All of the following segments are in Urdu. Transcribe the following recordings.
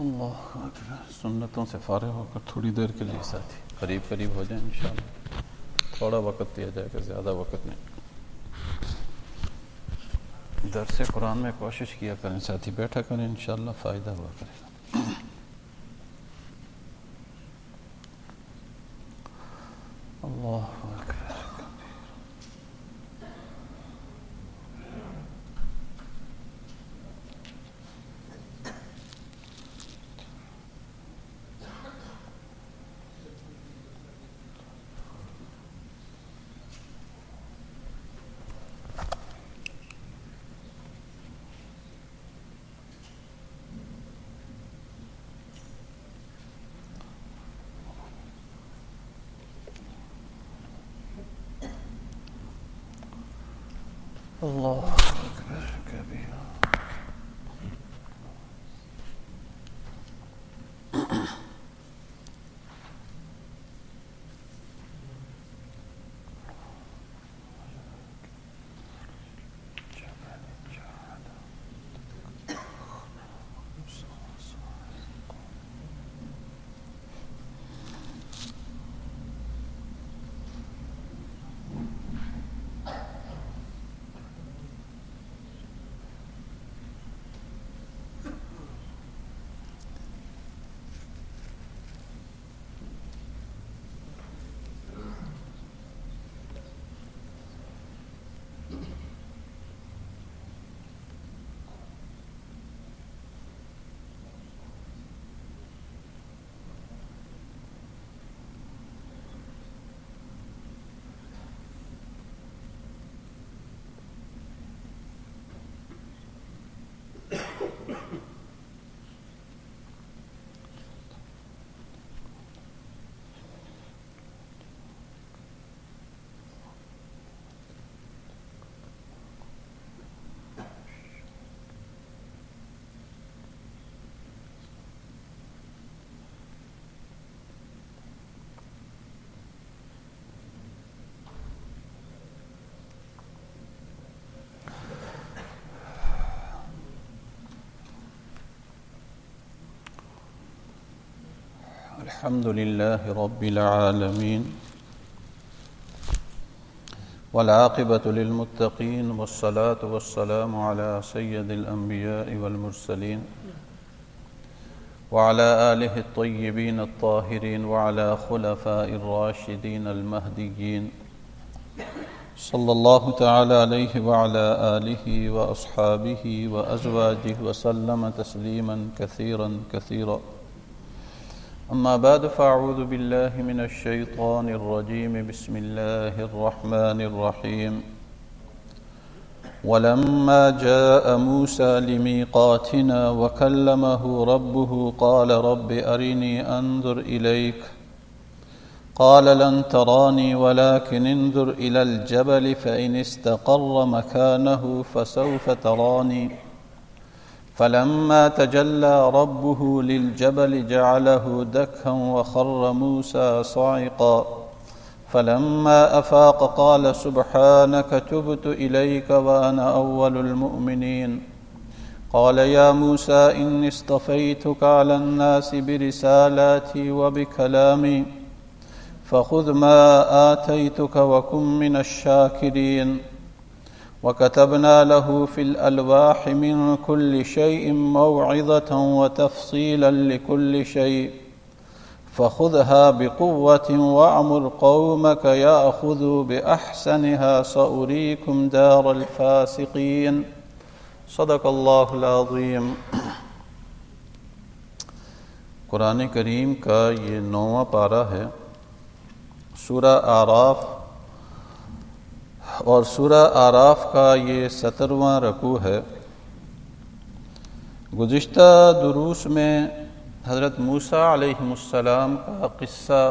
اللہ اکبر۔ سنتوں سے فارغ ہو کر تھوڑی دیر کے لیے ساتھی قریب قریب ہو جائیں انشاءاللہ۔ تھوڑا وقت دیا جائے گا، زیادہ وقت نہیں۔ درس قرآن میں کوشش کیا کریں ساتھی، بیٹھا کریں، انشاءاللہ فائدہ ہوا کرے گا۔ اللہ اکبر۔ اللہ اکبر کبیرہ۔ الحمد لله رب العالمين والعاقبة للمتقين والصلاة والسلام على سيد الأنبياء والمرسلين وعلى آله الطيبين الطاهرين وعلى خلفاء الراشدين المهديين صلى الله تعالى عليه وعلى آله وأصحابه وأزواجه وسلم تسليما كثيرا كثيرا. أما بعد فأعوذ بالله من الشيطان الرجيم. بسم الله الرحمن الرحيم. ولما جاء موسى لميقاتنا وكلمه ربه قال رب أرني أنظر إليك قال لن تراني ولكن انظر إلى الجبل فإن استقر مكانه فسوف تراني فلما تجلى ربه للجبل جعله دكا وخر موسى صاعقا فلما أفاق قال سبحانك تبت إليك وأنا أول المؤمنين قال يا موسى إني اصطفيتك على الناس برسالاتي وبكلامي فخذ ما آتيتك وكن من الشاكرين وكتبنا له في الألواح من كل شيء موعظة وتفصيلا لكل شيء فخذها بقوة وأمر قومك يأخذوا بأحسنها سأريكم دار الفاسقين. صدق اللہ العظیم. قرآن کریم کا یہ 9واں پارہ ہے، سورہ اعراف، اور سورہ اعراف کا یہ 17واں رکوع ہے۔ گزشتہ دروس میں حضرت موسیٰ علیہ السلام کا قصہ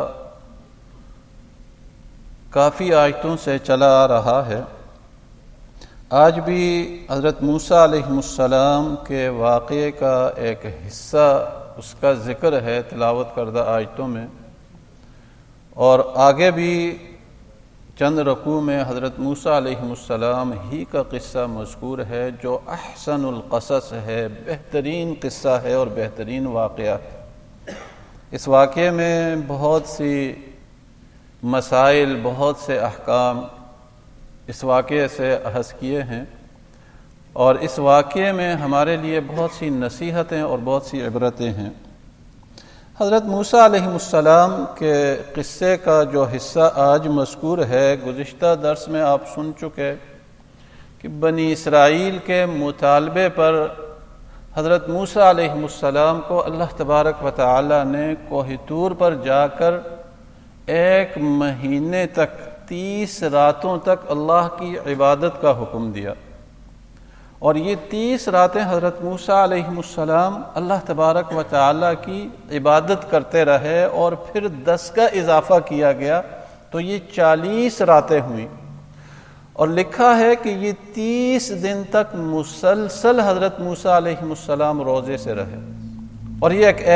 کافی آیتوں سے چلا آ رہا ہے۔ آج بھی حضرت موسیٰ علیہ السلام کے واقعے کا ایک حصہ اس کا ذکر ہے تلاوت کردہ آیتوں میں، اور آگے بھی چند رکوع میں حضرت موسیٰ علیہ السلام ہی کا قصہ مذکور ہے جو احسن القصص ہے، بہترین قصہ ہے اور بہترین واقعہ ہے۔ اس واقعے میں بہت سی مسائل، بہت سے احکام اس واقعے سے اخذ کیے ہیں، اور اس واقعے میں ہمارے لیے بہت سی نصیحتیں اور بہت سی عبرتیں ہیں۔ حضرت موسیٰ علیہ السلام کے قصے کا جو حصہ آج مذکور ہے، گزشتہ درس میں آپ سن چکے کہ بنی اسرائیل کے مطالبے پر حضرت موسیٰ علیہ السلام کو اللہ تبارک و تعالی نے کوہ طور پر جا کر 1 مہینے تک 30 راتوں تک اللہ کی عبادت کا حکم دیا، اور یہ 30 راتیں حضرت موسیٰ علیہ السلام اللہ تبارک و تعالی کی عبادت کرتے رہے، اور پھر 10 کا اضافہ کیا گیا تو یہ 40 راتیں ہوئیں، اور لکھا ہے کہ یہ 30 دن تک مسلسل حضرت موسیٰ علیہ السلام روزے سے رہے، اور یہ ایک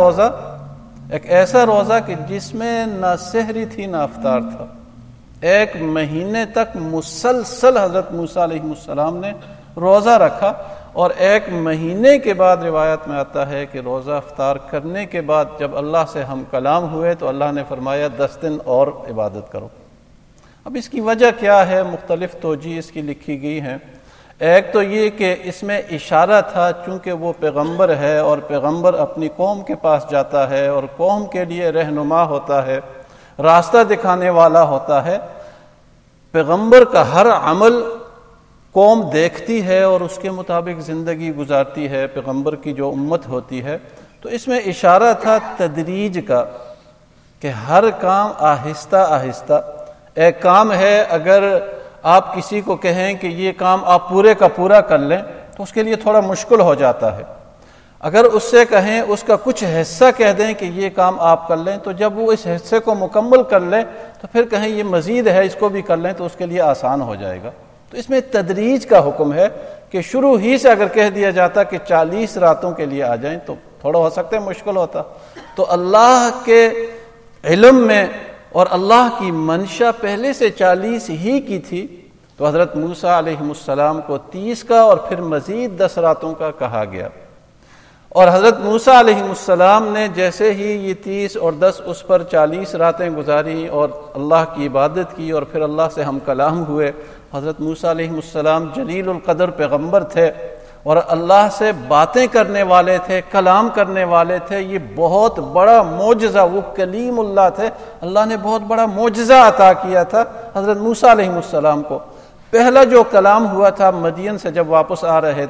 ایسا روزہ کہ جس میں نہ سحری تھی نہ افطار تھا۔ 1 مہینے تک مسلسل حضرت موسیٰ علیہ السلام نے روزہ رکھا، اور 1 مہینے کے بعد روایت میں آتا ہے کہ روزہ افطار کرنے کے بعد جب اللہ سے ہم کلام ہوئے تو اللہ نے فرمایا 10 دن اور عبادت کرو۔ اب اس کی وجہ کیا ہے؟ مختلف توجیہ اس کی لکھی گئی ہیں۔ ایک تو یہ کہ اس میں اشارہ تھا، چونکہ وہ پیغمبر ہے اور پیغمبر اپنی قوم کے پاس جاتا ہے اور قوم کے لیے رہنما ہوتا ہے، راستہ دکھانے والا ہوتا ہے۔ پیغمبر کا ہر عمل قوم دیکھتی ہے اور اس کے مطابق زندگی گزارتی ہے، پیغمبر کی جو امت ہوتی ہے۔ تو اس میں اشارہ تھا تدریج کا، کہ ہر کام آہستہ آہستہ۔ ایک کام ہے، اگر آپ کسی کو کہیں کہ یہ کام آپ پورے کا پورا کر لیں تو اس کے لیے تھوڑا مشکل ہو جاتا ہے۔ اگر اس سے کہیں، اس کا کچھ حصہ کہہ دیں کہ یہ کام آپ کر لیں، تو جب وہ اس حصے کو مکمل کر لیں تو پھر کہیں یہ مزید ہے، اس کو بھی کر لیں، تو اس کے لیے آسان ہو جائے گا۔ تو اس میں تدریج کا حکم ہے کہ شروع ہی سے اگر کہہ دیا جاتا کہ 40 راتوں کے لیے آ جائیں تو تھوڑا ہو سکتا ہے مشکل ہوتا۔ تو اللہ کے علم میں اور اللہ کی منشا پہلے سے 40 ہی کی تھی، تو حضرت موسیٰ علیہ السلام کو 30 کا اور پھر مزید 10 راتوں کا کہا گیا۔ اور حضرت موسیٰ علیہ السلام نے جیسے ہی یہ 30 اور 10 اس پر 40 راتیں گزاری اور اللہ کی عبادت کی، اور پھر اللہ سے ہم کلام ہوئے۔ حضرت موسیٰ علیہ السلام جلیل القدر پیغمبر تھے اور اللہ سے باتیں کرنے والے تھے، کلام کرنے والے تھے۔ یہ بہت بڑا معجزہ، وہ کلیم اللہ تھے، اللہ نے بہت بڑا معجزہ عطا کیا تھا حضرت موسیٰ علیہ السلام کو۔ پہلا جو کلام ہوا تھا مدین سے جب واپس آ رہے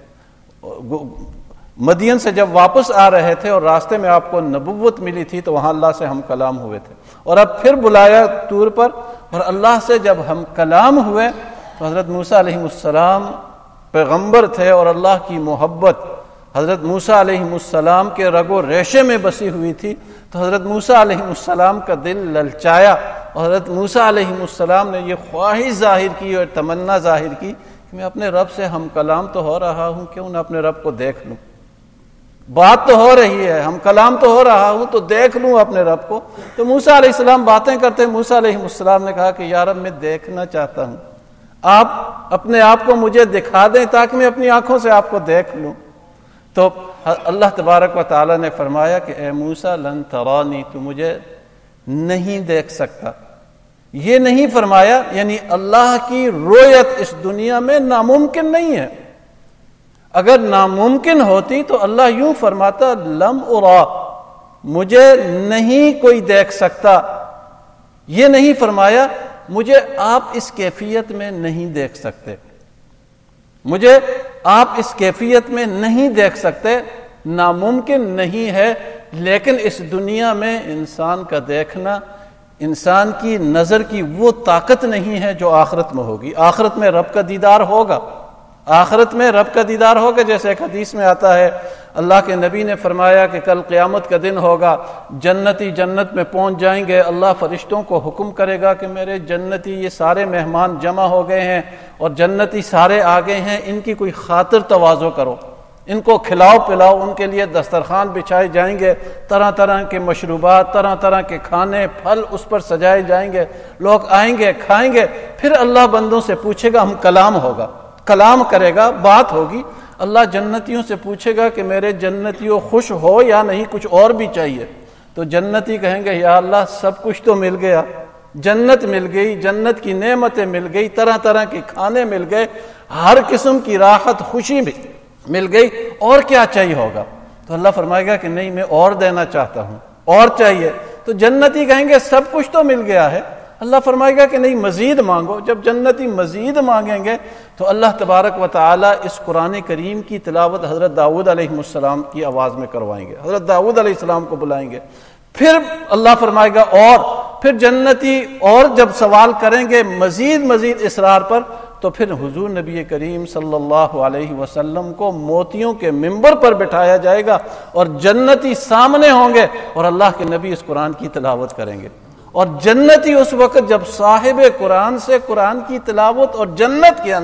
تھے اور راستے میں آپ کو نبوت ملی تھی، تو وہاں اللہ سے ہم کلام ہوئے تھے، اور اب پھر بلایا طور پر، اور اللہ سے جب ہم کلام ہوئے تو حضرت موسیٰ علیہ السلام پیغمبر تھے، اور اللہ کی محبت حضرت موسیٰ علیہ السلام کے رگ و ریشے میں بسی ہوئی تھی۔ تو حضرت موسیٰ علیہ السلام کا دل للچایا، اور حضرت موسیٰ علیہ السلام نے یہ خواہش ظاہر کی اور تمنا ظاہر کی کہ میں اپنے رب سے ہم کلام تو ہو رہا ہوں، کیوں نہ اپنے رب کو دیکھ لوں۔ بات تو ہو رہی ہے، ہم کلام تو ہو رہا ہوں، تو دیکھ لوں اپنے رب کو۔ تو موسیٰ علیہ السلام باتیں کرتے، موسیٰ علیہ السلام نے کہا کہ یا رب میں دیکھنا چاہتا ہوں، آپ اپنے آپ کو مجھے دکھا دیں تاکہ میں اپنی آنکھوں سے آپ کو دیکھ لوں۔ تو اللہ تبارک و تعالی نے فرمایا کہ اے موسیٰ لن ترانی، تو مجھے نہیں دیکھ سکتا۔ یہ نہیں فرمایا، یعنی اللہ کی رؤیت اس دنیا میں ناممکن نہیں ہے۔ اگر ناممکن ہوتی تو اللہ یوں فرماتا لم ارا، مجھے نہیں کوئی دیکھ سکتا۔ یہ نہیں فرمایا مجھے آپ اس کیفیت میں نہیں دیکھ سکتے، مجھے آپ اس کیفیت میں نہیں دیکھ سکتے، ناممکن نہیں ہے۔ لیکن اس دنیا میں انسان کا دیکھنا، انسان کی نظر کی وہ طاقت نہیں ہے جو آخرت میں ہوگی۔ آخرت میں رب کا دیدار ہوگا، آخرت میں رب کا دیدار ہوگا۔ جیسے ایک حدیث میں آتا ہے، اللہ کے نبی نے فرمایا کہ کل قیامت کا دن ہوگا، جنتی جنت میں پہنچ جائیں گے، اللہ فرشتوں کو حکم کرے گا کہ میرے جنتی یہ سارے مہمان جمع ہو گئے ہیں اور جنتی سارے آ گئے ہیں، ان کی کوئی خاطر تواضع کرو، ان کو کھلاؤ پلاؤ، ان کے لیے دسترخوان بچھائے جائیں گے، طرح طرح کے مشروبات، طرح طرح کے کھانے پھل اس پر سجائے جائیں گے، لوگ آئیں گے کھائیں گے، پھر اللہ بندوں سے پوچھے گا، ہم کلام ہوگا، کلام کرے گا، بات ہوگی، اللہ جنتیوں سے پوچھے گا کہ میرے جنتیوں خوش ہو یا نہیں، کچھ اور بھی چاہیے؟ تو جنتی کہیں گے یا اللہ سب کچھ تو مل گیا، جنت مل گئی، جنت کی نعمتیں مل گئی، طرح طرح کے کھانے مل گئے، ہر قسم کی راحت خوشی بھی مل گئی، اور کیا چاہیے ہوگا؟ تو اللہ فرمائے گا کہ نہیں، میں اور دینا چاہتا ہوں، اور چاہیے۔ تو جنتی کہیں گے سب کچھ تو مل گیا ہے، اللہ فرمائے گا کہ نہیں مزید مانگو۔ جب جنتی مزید مانگیں گے تو اللہ تبارک و تعالی اس قرآن کریم کی تلاوت حضرت داؤد علیہ السلام کی آواز میں کروائیں گے، حضرت داؤد علیہ السلام کو بلائیں گے، پھر اللہ فرمائے گا اور پھر جنتی اور جب سوال کریں گے مزید اصرار پر، تو پھر حضور نبی کریم صلی اللہ علیہ وسلم کو موتیوں کے منبر پر بٹھایا جائے گا اور جنتی سامنے ہوں گے اور اللہ کے نبی اس قرآن کی تلاوت کریں گے، اور جنتی اس وقت جب صاحب قرآن سے قرآن کی تلاوت اور جنت کے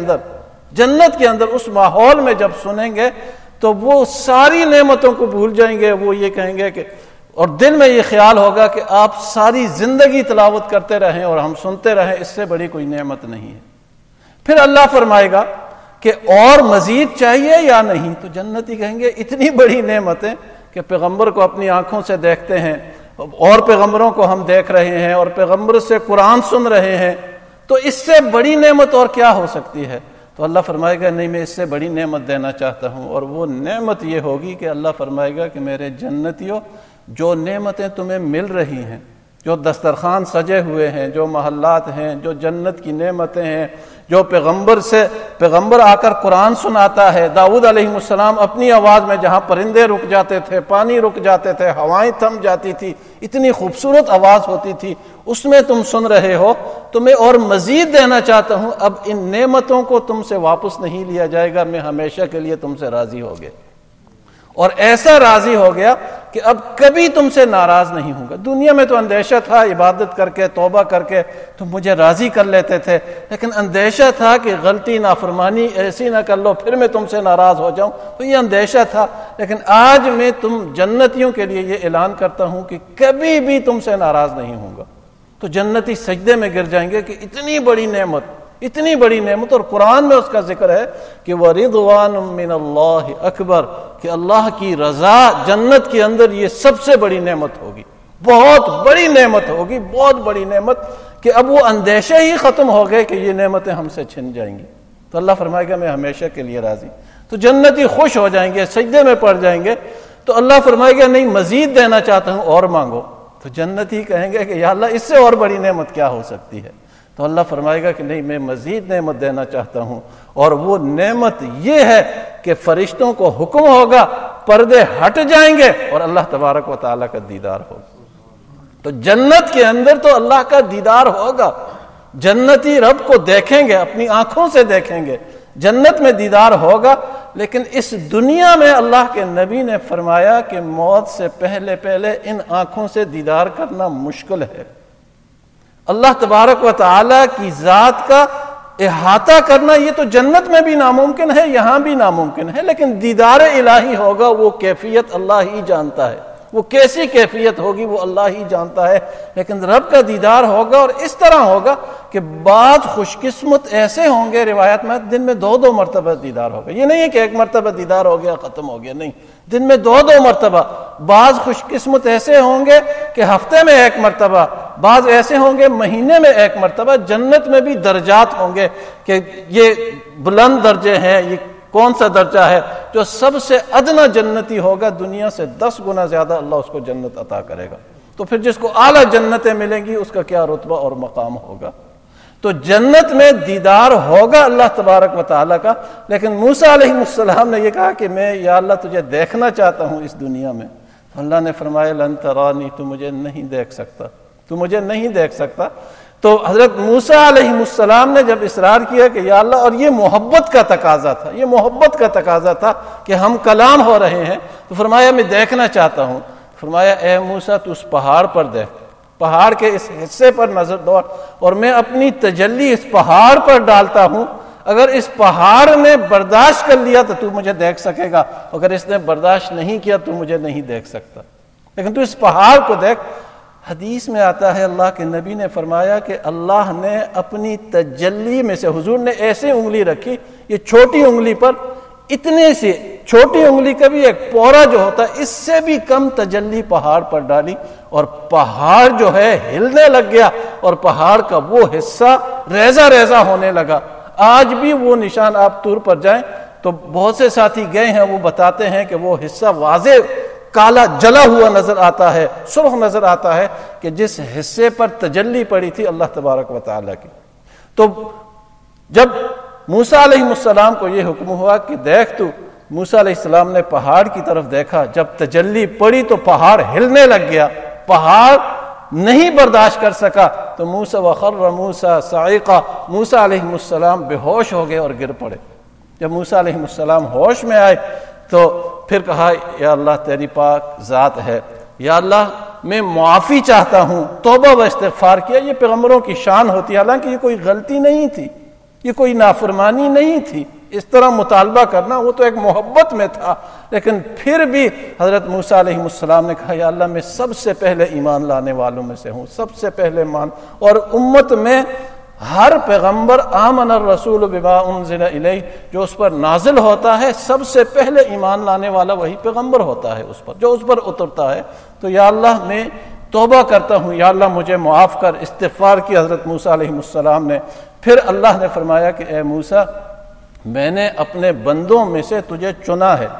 اندر اس ماحول میں جب سنیں گے تو وہ ساری نعمتوں کو بھول جائیں گے، وہ یہ کہیں گے کہ، اور دل میں یہ خیال ہوگا کہ آپ ساری زندگی تلاوت کرتے رہیں اور ہم سنتے رہیں، اس سے بڑی کوئی نعمت نہیں ہے۔ پھر اللہ فرمائے گا کہ اور مزید چاہیے یا نہیں؟ تو جنتی کہیں گے اتنی بڑی نعمت ہے کہ پیغمبر کو اپنی آنکھوں سے دیکھتے ہیں، اور پیغمبروں کو ہم دیکھ رہے ہیں، اور پیغمبر سے قرآن سن رہے ہیں، تو اس سے بڑی نعمت اور کیا ہو سکتی ہے؟ تو اللہ فرمائے گا نہیں، میں اس سے بڑی نعمت دینا چاہتا ہوں، اور وہ نعمت یہ ہوگی کہ اللہ فرمائے گا کہ میرے جنتیوں، جو نعمتیں تمہیں مل رہی ہیں، جو دسترخوان سجے ہوئے ہیں، جو محلات ہیں، جو جنت کی نعمتیں ہیں، جو پیغمبر آ کر قرآن سناتا ہے، داؤد علیہ السلام اپنی آواز میں جہاں پرندے رک جاتے تھے، پانی رک جاتے تھے، ہوائیں تھم جاتی تھی، اتنی خوبصورت آواز ہوتی تھی، اس میں تم سن رہے ہو، تو میں اور مزید دینا چاہتا ہوں۔ اب ان نعمتوں کو تم سے واپس نہیں لیا جائے گا، میں ہمیشہ کے لیے تم سے راضی ہو گیا، اور ایسا راضی ہو گیا کہ اب کبھی تم سے ناراض نہیں ہوں گا۔ دنیا میں تو اندیشہ تھا، عبادت کر کے توبہ کر کے تم مجھے راضی کر لیتے تھے، لیکن اندیشہ تھا کہ غلطی نافرمانی ایسی نہ کر لو پھر میں تم سے ناراض ہو جاؤں، تو یہ اندیشہ تھا۔ لیکن آج میں تم جنتیوں کے لیے یہ اعلان کرتا ہوں کہ کبھی بھی تم سے ناراض نہیں ہوں گا۔ تو جنتی سجدے میں گر جائیں گے کہ اتنی بڑی نعمت، اور قرآن میں اس کا ذکر ہے کہ وَرِضْوَانٌ مِّنَ اللَّهِ اکبر، کہ اللہ کی رضا جنت کے اندر یہ سب سے بڑی نعمت ہوگی، بہت بڑی نعمت ہوگی، بہت بڑی نعمت، کہ اب وہ اندیشے ہی ختم ہو گئے کہ یہ نعمتیں ہم سے چھن جائیں گی۔ تو اللہ فرمائے گا میں ہمیشہ کے لیے راضی۔ تو جنتی خوش ہو جائیں گے، سجدے میں پڑ جائیں گے، تو اللہ فرمائے گا نہیں مزید دینا چاہتا ہوں، اور مانگو۔ تو جنتی کہیں گے کہ یا اللہ اس سے اور بڑی نعمت کیا ہو سکتی ہے؟ تو اللہ فرمائے گا کہ نہیں، میں مزید نعمت دینا چاہتا ہوں، اور وہ نعمت یہ ہے کہ فرشتوں کو حکم ہوگا، پردے ہٹ جائیں گے اور اللہ تبارک و تعالیٰ کا دیدار ہوگا۔ تو جنت کے اندر تو اللہ کا دیدار ہوگا، جنتی رب کو دیکھیں گے، اپنی آنکھوں سے دیکھیں گے، جنت میں دیدار ہوگا۔ لیکن اس دنیا میں اللہ کے نبی نے فرمایا کہ موت سے پہلے ان آنکھوں سے دیدار کرنا مشکل ہے۔ اللہ تبارک و تعالیٰ کی ذات کا احاطہ کرنا یہ تو جنت میں بھی ناممکن ہے، یہاں بھی ناممکن ہے، لیکن دیدار الہی ہوگا، وہ کیفیت اللہ ہی جانتا ہے، وہ کیسی کیفیت ہوگی وہ اللہ ہی جانتا ہے، لیکن رب کا دیدار ہوگا، اور اس طرح ہوگا کہ بعض خوش قسمت ایسے ہوں گے، روایت میں دن میں 2 مرتبہ دیدار ہوگا، یہ نہیں ہے کہ 1 مرتبہ دیدار ہو گیا ختم ہو گیا، نہیں، دن میں 2 مرتبہ۔ بعض خوش قسمت ایسے ہوں گے کہ ہفتے میں 1 مرتبہ، بعض ایسے ہوں گے مہینے میں 1 مرتبہ۔ جنت میں بھی درجات ہوں گے کہ یہ بلند درجے ہیں، یہ کون سا درجہ ہے؟ جو سب سے ادنا جنتی ہوگا دنیا سے 10 گنا زیادہ اللہ اس کو جنت عطا کرے گا، تو پھر جس کو اعلیٰ جنتیں ملیں گی اس کا کیا رتبہ اور مقام ہوگا۔ تو جنت میں دیدار ہوگا اللہ تبارک و تعالیٰ کا، لیکن موسیٰ علیہ السلام نے یہ کہا کہ میں یا اللہ تجھے دیکھنا چاہتا ہوں اس دنیا میں۔ اللہ نے فرمایا لن ترانی، تو مجھے نہیں دیکھ سکتا، تو مجھے نہیں دیکھ سکتا۔ تو حضرت موسیٰ علیہ السلام نے جب اصرار کیا کہ یا اللہ، اور یہ محبت کا تقاضا تھا، یہ محبت کا تقاضا تھا کہ ہم کلام ہو رہے ہیں، تو فرمایا میں دیکھنا چاہتا ہوں۔ فرمایا اے موسیٰ تو اس پہاڑ پر دیکھ، پہاڑ کے اس حصے پر نظر دوڑ، اور میں اپنی تجلی اس پہاڑ پر ڈالتا ہوں، اگر اس پہاڑ نے برداشت کر لیا تو مجھے دیکھ سکے گا، اگر اس نے برداشت نہیں کیا تو مجھے نہیں دیکھ سکتا، لیکن تو اس پہاڑ کو دیکھ۔ حدیث میں آتا ہے اللہ کے نبی نے فرمایا کہ اللہ نے اپنی تجلی میں سے، حضور نے ایسے انگلی رکھی، یہ چھوٹی انگلی پر اتنے سے چھوٹی انگلی کا بھی ایک پورا جو ہوتا ہے اس سے بھی کم تجلی پہاڑ پر ڈالی، اور پہاڑ جو ہے ہلنے لگ گیا، اور پہاڑ کا وہ حصہ ریزہ ریزہ ہونے لگا۔ آج بھی وہ نشان آپ طور پر جائیں تو بہت سے ساتھی گئے ہیں، وہ بتاتے ہیں کہ وہ حصہ واضح کالا جلا ہوا نظر آتا ہے، سرخ نظر آتا ہے کہ جس حصے پر تجلی پڑی تھی اللہ تبارک و تعالیٰ کی۔ تو جب موسیٰ علیہ السلام کو یہ حکم ہوا کہ دیکھ تو، موسیٰ علیہ السلام نے پہاڑ کی طرف دیکھا، جب تجلی پڑی تو پہاڑ ہلنے لگ گیا، پہاڑ نہیں برداشت کر سکا، تو موسیٰ وخر موسیٰ صعقا، موسیٰ علیہ السلام بے ہوش ہو گئے اور گر پڑے۔ جب موسیٰ علیہ السلام ہوش میں آئے تو پھر کہا یا اللہ تیری پاک ذات ہے، یا اللہ میں معافی چاہتا ہوں، توبہ و استغفار کیا۔ یہ پیغمبروں کی شان ہوتی ہے، حالانکہ یہ کوئی غلطی نہیں تھی، یہ کوئی نافرمانی نہیں تھی، اس طرح مطالبہ کرنا وہ تو ایک محبت میں تھا، لیکن پھر بھی حضرت موسیٰ علیہ السلام نے کہا یا اللہ میں سب سے پہلے ایمان لانے والوں میں سے ہوں، سب سے پہلے مان، اور امت میں ہر پیغمبر آمن الرسول بما انزل الیہ، جو اس پر نازل ہوتا ہے سب سے پہلے ایمان لانے والا وہی پیغمبر ہوتا ہے، اس پر جو اس پر اترتا ہے۔ تو یا اللہ میں توبہ کرتا ہوں، یا اللہ مجھے معاف کر، استغفار کی حضرت موسیٰ علیہ السلام نے۔ پھر اللہ نے فرمایا کہ اے موسیٰ میں نے اپنے بندوں میں سے تجھے چنا ہے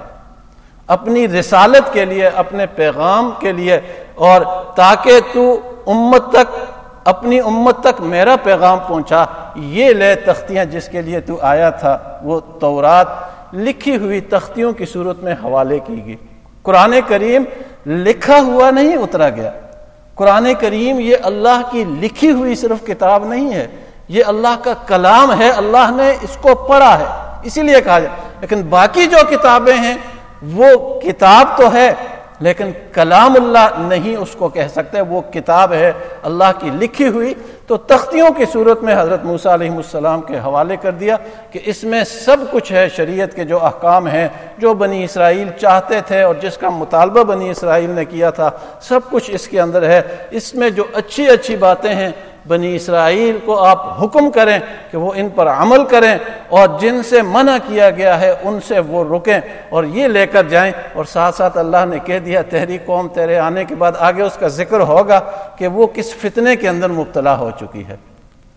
اپنی رسالت کے لیے، اپنے پیغام کے لیے، اور تاکہ تو امت تک، اپنی امت تک میرا پیغام پہنچا۔ یہ لے تختیاں جس کے لیے تو آیا تھا، وہ تورات لکھی ہوئی تختیوں کی صورت میں حوالے کی گئی۔ قرآن کریم لکھا ہوا نہیں اترا گیا، قرآن کریم یہ اللہ کی لکھی ہوئی صرف کتاب نہیں ہے، یہ اللہ کا کلام ہے، اللہ نے اس کو پڑھا ہے، اسی لیے کہا جائے۔ لیکن باقی جو کتابیں ہیں وہ کتاب تو ہے لیکن کلام اللہ نہیں اس کو کہہ سکتے، وہ کتاب ہے اللہ کی لکھی ہوئی۔ تو تختیوں کی صورت میں حضرت موسیٰ علیہ السلام کے حوالے کر دیا کہ اس میں سب کچھ ہے، شریعت کے جو احکام ہیں، جو بنی اسرائیل چاہتے تھے اور جس کا مطالبہ بنی اسرائیل نے کیا تھا، سب کچھ اس کے اندر ہے۔ اس میں جو اچھی اچھی باتیں ہیں بنی اسرائیل کو آپ حکم کریں کہ وہ ان پر عمل کریں، اور جن سے منع کیا گیا ہے ان سے وہ رکیں اور یہ لے کر جائیں۔ اور ساتھ ساتھ اللہ نے کہہ دیا تیری قوم تیرے آنے کے بعد آگے اس کا ذکر ہوگا کہ وہ کس فتنے کے اندر مبتلا ہو چکی ہے،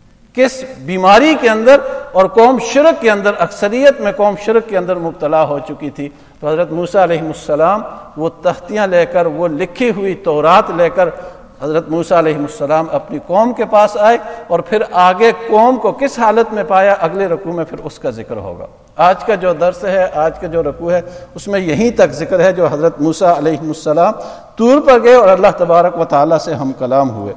کس بیماری کے اندر، اور قوم شرک کے اندر، اکثریت میں قوم شرک کے اندر مبتلا ہو چکی تھی۔ تو حضرت موسیٰ علیہ السلام وہ تختیاں لے کر، وہ لکھی ہوئی تورات لے کر حضرت موسیٰ علیہ السلام اپنی قوم کے پاس آئے، اور پھر آگے قوم کو کس حالت میں پایا اگلے رکوع میں پھر اس کا ذکر ہوگا۔ آج کا جو درس ہے، آج کا جو رکوع ہے، اس میں یہیں تک ذکر ہے جو حضرت موسیٰ علیہ السلام طور پر گئے اور اللہ تبارک و تعالیٰ سے ہم کلام ہوئے۔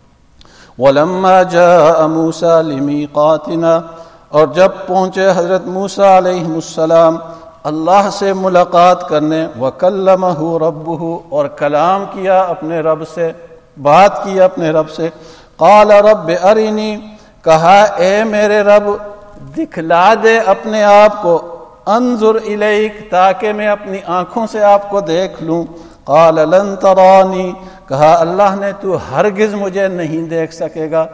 وَلَمَّا جَاءَ مُوسَىٰ لِمِيقَاتِنَا، اور جب پہنچے حضرت موسیٰ علیہ السلام اللہ سے ملاقات کرنے، وَكَلَّمَهُ رَبُّهُ، اور کلام کیا اپنے رب سے، بات کی اپنے رب سے۔ قال رب ارنی، کہا اے میرے رب دکھلا دے اپنے آپ کو، انظر الیک، تاکہ میں اپنی آنکھوں سے آپ کو دیکھ لوں۔ قال لن ترانی، کہا اللہ نے تو ہرگز مجھے نہیں دیکھ سکے گا،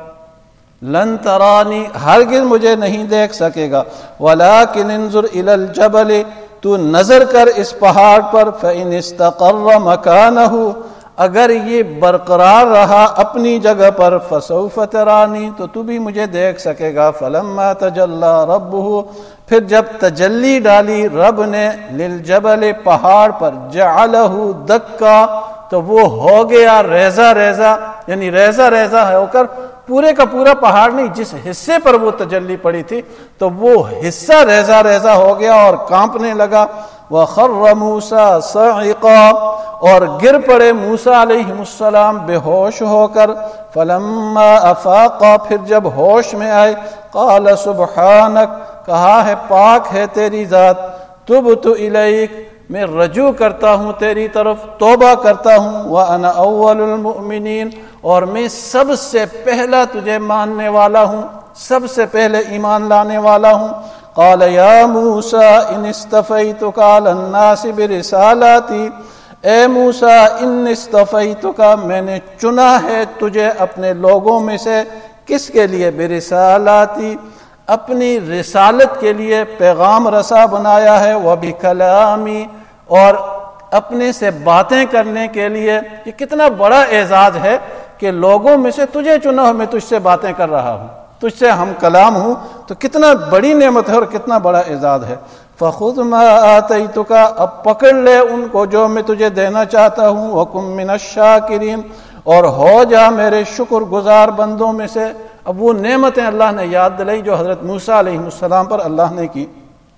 لن ترانی ہرگز مجھے نہیں دیکھ سکے گا، ولکن انظر الی الجبل، تو نظر کر اس پہاڑ پر، فإن استقر مکانہ، اگر یہ برقرار رہا اپنی جگہ پر، فسوف ترانی، تو بھی مجھے دیکھ سکے گا۔ فلما تجلی ربہ، پھر جب تجلی ڈالی رب نے، للجبل، پہاڑ پر، جعلہ دکا، تو وہ ہو گیا ریزہ ریزہ، یعنی ریزہ ریزہ ہو کر پورے کا پورا پہاڑ نہیں، جس حصے پر وہ تجلی پڑی تھی تو وہ حصہ ریزہ ریزہ ہو گیا اور کانپنے لگا۔ وَخَرَّ مُوسَىٰ صَعِقًا، اور گر پڑے موسیٰ علیہ السلام بے ہوش ہو کر۔ فَلَمَّا أَفَاقَ، پھر جب ہوش میں آئے، قَالَ سُبْحَانَكَ، کہا ہے پاک ہے تیری ذات، تُبْتُ إِلَيْكَ، میں رجوع کرتا ہوں تیری طرف، توبہ کرتا ہوں، وَأَنَا أَوَّلُ الْمُؤْمِنِينَ، اور میں سب سے پہلا تجھے ماننے والا ہوں۔ سب سے پہلے ایمان لانے والا ہوں۔ قال یا موسیٰ ان اصطفیتک علی الناس برسالاتی، اے موسیٰ ان اصطفیتک، میں نے چنا ہے تجھے اپنے لوگوں میں سے، کس کے لیے؟ برسالاتی، اپنی رسالت کے لیے پیغام رساں بنایا ہے، وبکلامی، اور اپنے سے باتیں کرنے کے لیے۔ یہ کتنا بڑا اعزاز ہے کہ لوگوں میں سے تجھے چنا ہو، میں تجھ سے باتیں کر رہا ہوں، تجھ سے ہم کلام ہوں، تو کتنا بڑی نعمت ہے اور کتنا بڑا اعزاز ہے۔ فخذ ما آتیتک، اب پکڑ لے ان کو جو میں تجھے دینا چاہتا ہوں، وکن من الشاکرین، اور ہو جا میرے شکر گزار بندوں میں سے۔ اب وہ نعمتیں اللہ نے یاد دلائی جو حضرت موسیٰ علیہ السلام پر اللہ نے کی۔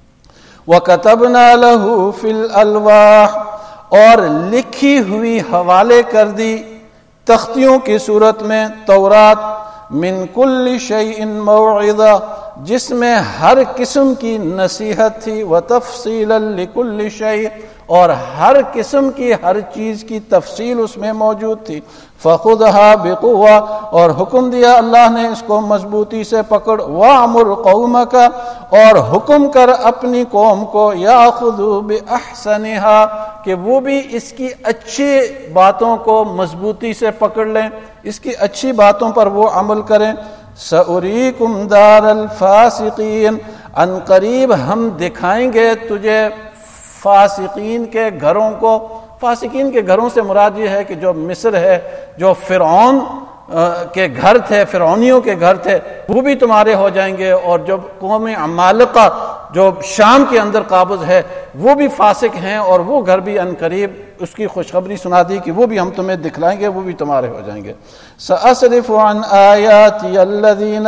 وَكَتَبْنَا لَهُ فِي الْأَلْوَاحِ، اور لکھی ہوئی حوالے کر دی تختیوں کی صورت میں تورات، من کل شیء موعظہ، جس میں ہر قسم کی نصیحت تھی، وتفصیلا لکل شیء، اور ہر قسم کی ہر چیز کی تفصیل اس میں موجود تھی۔ فخذها بقوہ، اور حکم دیا اللہ نے اس کو مضبوطی سے پکڑ، وامر قومک، اور حکم کر اپنی قوم کو، یاخذوا باحسنها، کہ وہ بھی اس کی اچھی باتوں کو مضبوطی سے پکڑ لیں، اس کی اچھی باتوں پر وہ عمل کریں۔ سأریکم دار الفاسقین، ان قریب ہم دکھائیں گے تجھے فاسقین کے گھروں کو۔ فاسقین کے گھروں سے مراد یہ ہے کہ جو مصر ہے، جو فرعون کے گھر تھے، فرعونیوں کے گھر تھے، وہ بھی تمہارے ہو جائیں گے، اور جو قوم عمالقہ جو شام کے اندر قابض ہے وہ بھی فاسق ہیں، اور وہ گھر بھی ان قریب اس کی خوشخبری سنا دی کہ وہ بھی ہم تمہیں دکھلائیں گے، وہ بھی تمہارے ہو جائیں گے۔ سأصرف عن آیاتی الذین،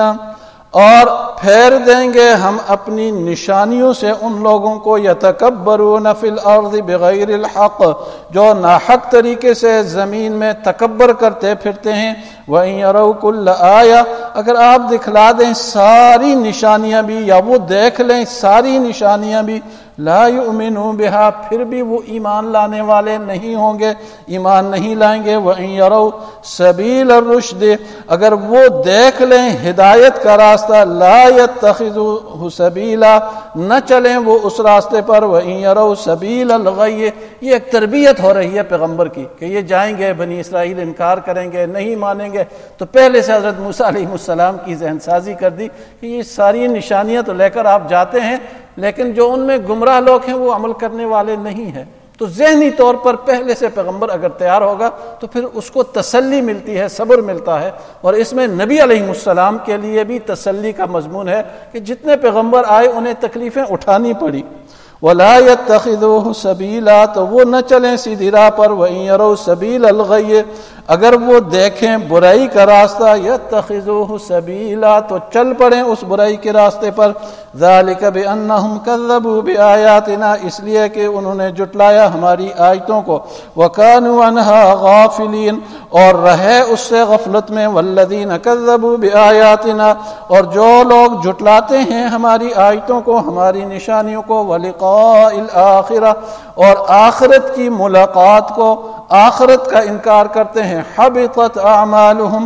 اور پھیر دیں گے ہم اپنی نشانیوں سے ان لوگوں کو، یتکبرون فی الارض بغیر الحق، جو ناحق طریقے سے زمین میں تکبر کرتے پھرتے ہیں۔ وَإِن يَرَوْا كُلَّ آیَةٍ، اگر آپ دکھلا دیں ساری نشانیاں بھی، یا وہ دیکھ لیں ساری نشانیاں بھی، لا یؤمنوا بہا، پھر بھی وہ ایمان لانے والے نہیں ہوں گے، ایمان نہیں لائیں گے۔ وَإِن يَرَوْا سَبِيلَ الرُّشْدِ، اگر وہ دیکھ لیں ہدایت کا راستہ، لا يَتَّخِذُوهُ سَبِيلًا، نہ چلیں وہ اس راستے پر۔ وَإِن يَرَوْا سَبِيلَ الْغَيِّ، یہ ایک تربیت ہو رہی ہے پیغمبر کی کہ یہ جائیں گے، بنی اسرائیل انکار کریں گے، نہیں مانیں گے، تو پہلے سے حضرت موسیٰ علیہ السلام کی ذہن سازی کر دی کہ یہ ساری نشانیاں تو لے کر آپ جاتے ہیں، لیکن جو ان میں گمراہ لوگ ہیں وہ عمل کرنے والے نہیں ہیں۔ تو ذہنی طور پر پہلے سے پیغمبر اگر تیار ہوگا تو پھر اس کو تسلی ملتی ہے، صبر ملتا ہے، اور اس میں نبی علیہ السلام کے لیے بھی تسلی کا مضمون ہے کہ جتنے پیغمبر آئے انہیں تکلیفیں اٹھانی پڑی۔ وَلَا يَتَّخِذُوهُ سَبِيلًا، تو وہ نہ چلیں سیدھی راہ پر۔ وَإِن يَرَوْا سَبِيلَ الْغَيِّ، اگر وہ دیکھیں برائی کا راستہ، يَتَّخِذُوهُ سَبِيلًا، تو چل پڑیں اس برائی کے راستے پر۔ ذَلِكَ بِأَنَّهُمْ كَذَّبُوا بِآيَاتِنَا، اس لیے کہ انہوں نے جھٹلایا ہماری آیتوں کو۔ وَكَانُوا عَنْهَا غَافِلِينَ، اور رہے اس سے غفلت میں۔ وَالَّذِينَ كَذَّبُوا بِآيَاتِنَا، اور جو لوگ جھٹلاتے ہیں ہماری آیتوں کو، ہماری نشانیوں کو۔ وَلِقَاءِ الْآخِرَةِ، اور آخرت کی ملاقات کو، آخرت کا انکار کرتے ہیں۔ حبطت اعمالهم،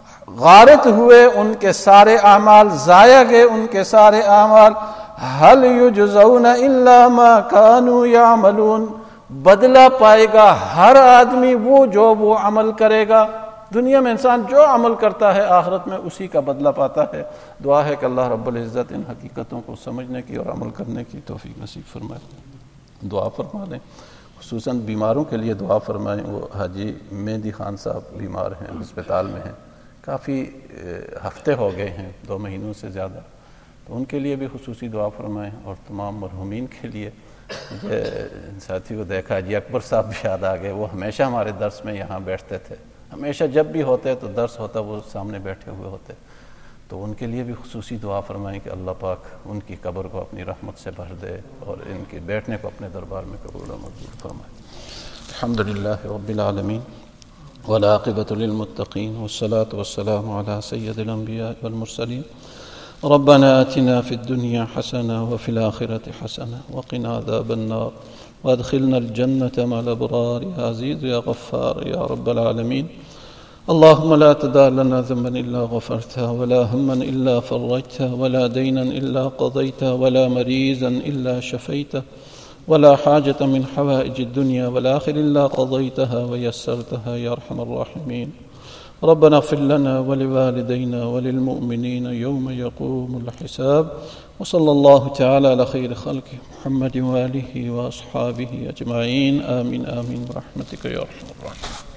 غارت ہوئے ان کے سارے اعمال، ضائع گئے ان کے سارے اعمال۔ هل يجزون الا ما كانوا يعملون، بدلہ پائے گا ہر آدمی وہ عمل کرے گا۔ دنیا میں انسان جو عمل کرتا ہے آخرت میں اسی کا بدلہ پاتا ہے۔ دعا ہے کہ اللہ رب العزت ان حقیقتوں کو سمجھنے کی اور عمل کرنے کی توفیق نصیب فرمائے۔ دعا فرما لیں، خصوصاً بیماروں کے لیے دعا فرمائیں۔ وہ حاجی مہندی خان صاحب بیمار ہیں، ہسپتال میں ہیں، کافی ہفتے ہو گئے ہیں، 2 مہینوں سے زیادہ، تو ان کے لیے بھی خصوصی دعا فرمائیں، اور تمام مرحومین کے لیے۔ مجھے ساتھی کو دیکھا، حاجی اکبر صاحب بھی یاد آ گئے، وہ ہمیشہ ہمارے درس میں یہاں بیٹھتے تھے، ہمیشہ جب بھی ہوتے تو درس ہوتا وہ سامنے بیٹھے ہوئے ہوتے، تو ان کے لیے بھی خصوصی دعا فرمائیں کہ اللہ پاک ان کی قبر کو اپنی رحمت سے بھر دے اور ان کے بیٹھنے کو اپنے دربار میں قبول و منظور فرمائے۔ الحمدللہ رب العالمین والعاقبۃ للمتقین والصلاة والسلام علی سید الانبیاء والمرسلین۔ ربنا آتنا فی الدنیا حسنہ وفی الآخرۃ حسنہ وقنا عذاب النار وادخلنا الجنة مع الابرار یا عزیز یا غفار یا رب العالمین۔ اللهم لا تدع لنا ذنبا إلا غفرته ولا هما إلا فرجته ولا دينا إلا قضيته ولا مريضا إلا شفيته ولا حاجة من حوائج الدنيا والآخر إلا قضيتها ويسرتها يا أرحم الراحمين. ربنا اغفر لنا ولوالدينا وللمؤمنين يوم يقوم الحساب. وصلى الله تعالى على خير خلقه محمد وآله وأصحابه أجمعين. آمين آمين برحمتك يا أرحم الراحمين.